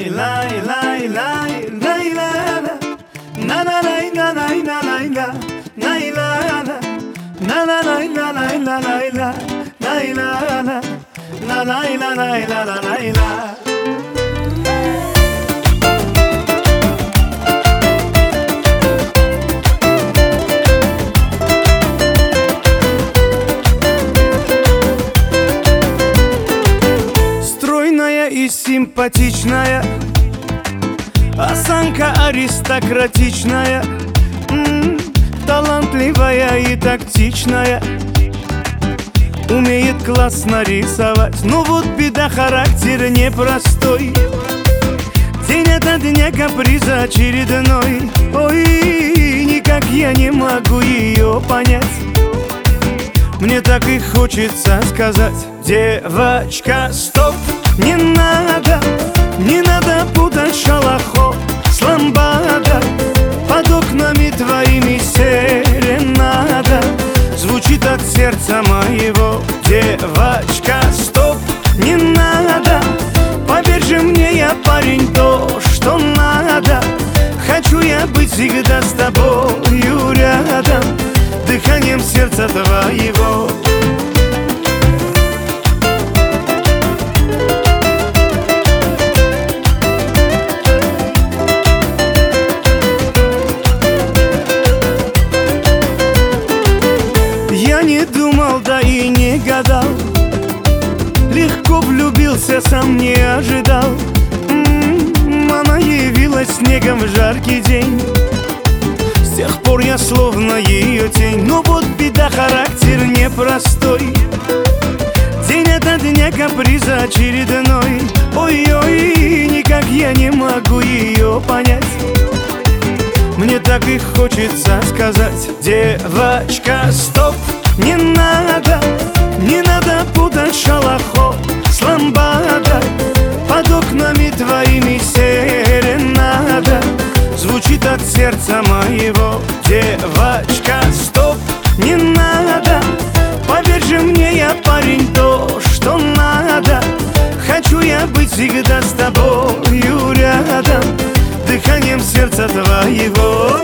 Стройная и симпатичная, осанка аристократичная, талантливая и тактичная, умеет классно рисовать. Но вот беда, характер непростой, день ото дня каприза очередной. Ой, никак я не могу ее понять. Мне так и хочется сказать: девочка, стоп, не надо путать шалахо с ламбадой. Под окнами твоими серенада звучит от сердца моего. Девочка, стоп, не надо, поверь же мне, я парень, то, что надо. Хочу я быть всегда с тобою рядом, дыханием сердца твоего. Я не думал, да и не гадал, легко влюбился, сам не ожидал. Она явилась снегом в жаркий день, с тех пор я словно ее тень. Но вот беда, характер непростой, день ото дня каприза очередной. Ой-ой, никак я не могу ее понять. Мне так и хочется сказать: девочка, стоп, не надо путать шалахо с ламбадой. Под окнами твоими серенада звучит от сердца моего. Девочка, стоп, не надо, поверь же мне, я парень, то, что надо. Хочу я быть всегда с тобою рядом, дыханием сердца твоего.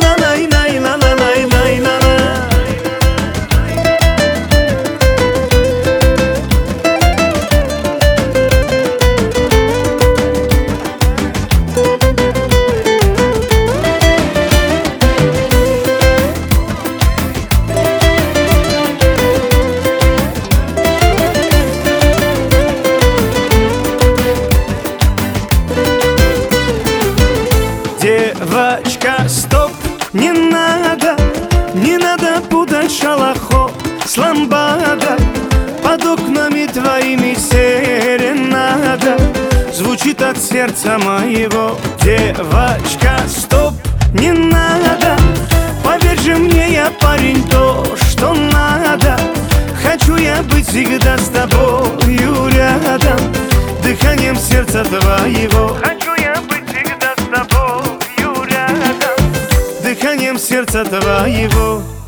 Девочка, стоп, не надо путать шалахо с ламбадой. Под окнами твоими серенада звучит от сердца моего. Девочка, стоп, не надо, поверь же мне, я парень, то, что надо. Хочу я быть всегда с тобою рядом, дыханием сердца твоего. Хочу я быть всегда с тобою рядом, дыханием сердца твоего.